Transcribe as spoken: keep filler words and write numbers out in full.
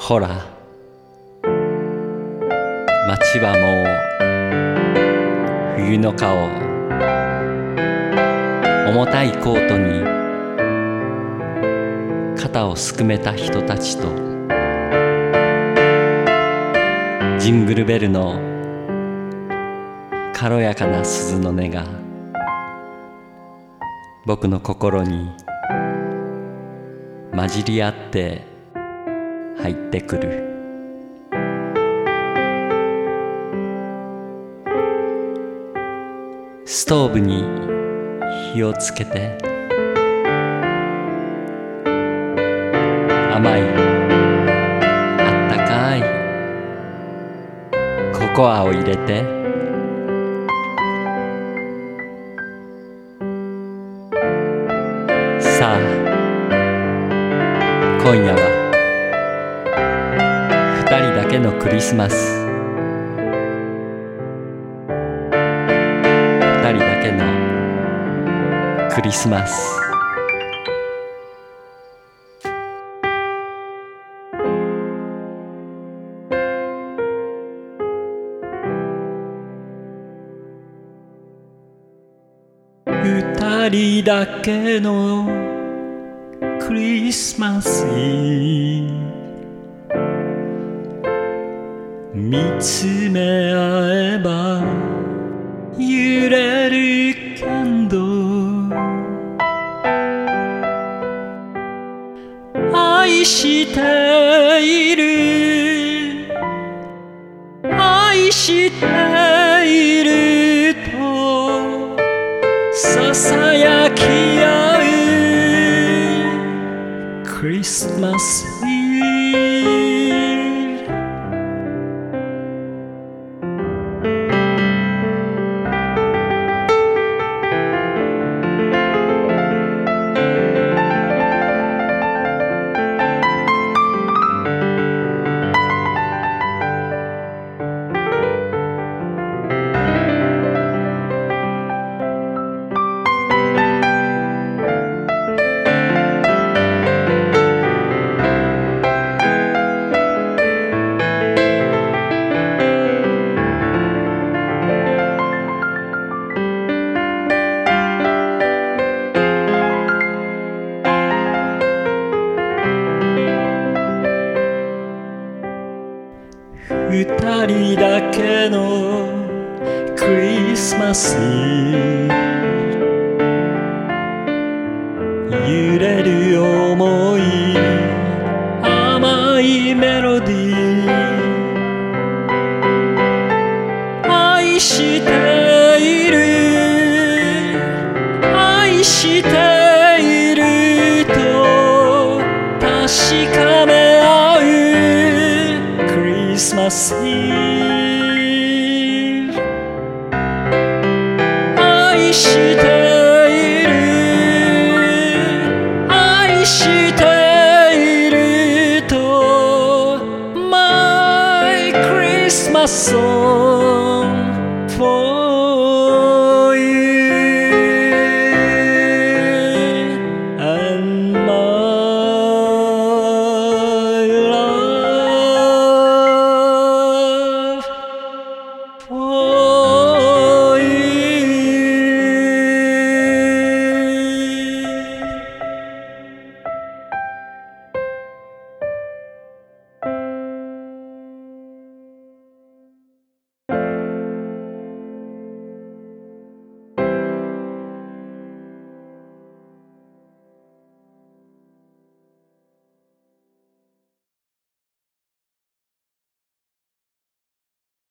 ほら、街はもう冬の顔。重たいコートに肩をすくめた人たちと、ジングルベルの軽やかな鈴の音が僕の心に混じり合って入ってくる。ストーブに火をつけて、甘いあったかいココアを入れて、さあ今夜は二人だけのクリスマス。二人だけのクリスマス。二人だけのクリスマス。見つめ合えば揺れるキャンドル。愛している愛しているとささやき合うクリスマスイブ。二人だけのクリスマス。揺れる想い、甘いメロディー。愛している愛していると確かめ合うクリスマスイブ。愛している愛していると My Christmas song